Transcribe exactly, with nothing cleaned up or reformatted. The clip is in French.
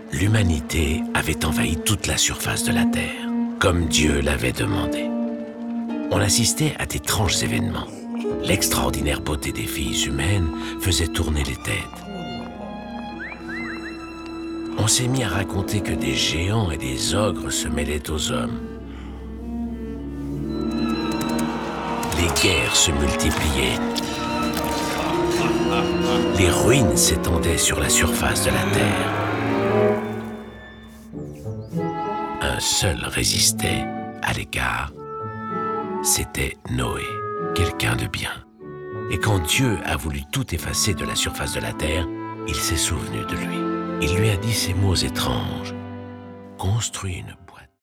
L'humanité avait envahi toute la surface de la Terre, comme Dieu l'avait demandé. On assistait à d'étranges événements. L'extraordinaire beauté des filles humaines faisait tourner les têtes. On s'est mis à raconter que des géants et des ogres se mêlaient aux hommes. Les guerres se multipliaient. Les ruines s'étendaient sur la surface de la Terre. Un seul résistait à l'écart, c'était Noé, quelqu'un de bien. Et quand Dieu a voulu tout effacer de la surface de la terre, il s'est souvenu de lui. Il lui a dit ces mots étranges. Construis une